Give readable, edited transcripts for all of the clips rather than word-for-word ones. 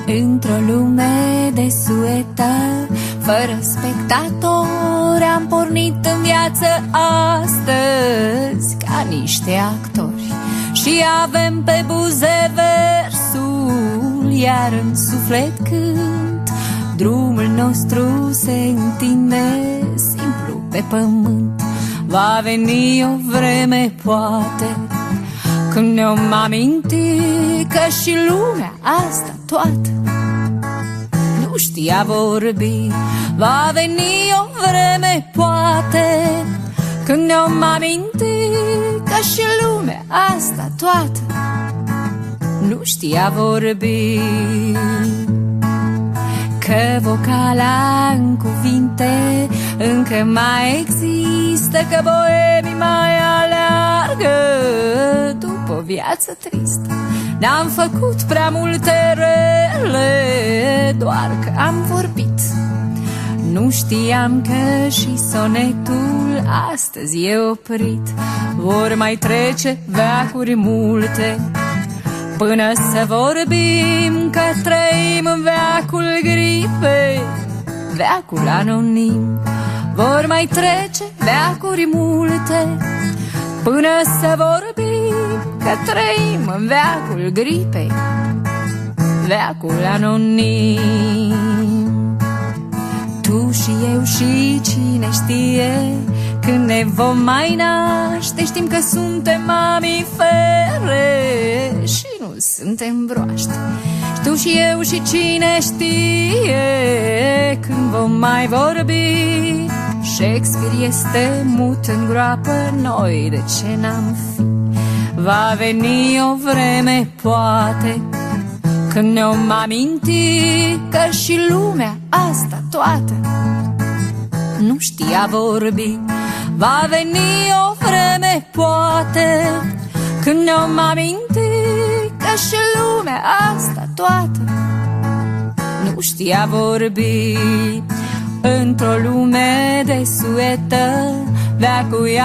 Într-o lume de suetă, fără spectatori, am pornit în viață astăzi ca niște actori. Și avem pe buze versul, iar în suflet cânt. Drumul nostru se întinde simplu pe pământ. Va veni o vreme, poate, când ne-om aminti că și lumea asta toată nu știa vorbi. Va veni o vreme, poate, când ne-om aminti că și lumea asta toată nu știa vorbi. Că vocala în cuvinte încă mai există, că boemii mai aleargă după o viață tristă. Ne-am făcut prea multe rele, doar că am vorbit. Nu știam că și sonetul astăzi e oprit. Vor mai trece veacuri multe până să vorbim, că trăim în veacul gripei, veacul anonim. Vor mai trece veacuri multe până să vorbim, că trăim în veacul gripei, veacul anonim. Tu și eu și cine știe când ne vom mai naște. Știm că suntem mamifere și nu suntem broaște. Tu și eu și cine știe când vom mai vorbi. Shakespeare este mut în groapă, noi de ce n-am fi? Va veni o vreme, poate, când ne-om aminti că și lumea asta toată nu știa vorbi. Va veni o vreme, poate, când ne-om aminti că și lumea asta toată nu știa vorbi. Într-o lume de suetă, veacul e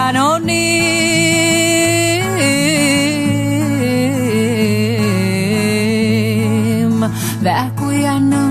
anonim, veacul e anonim.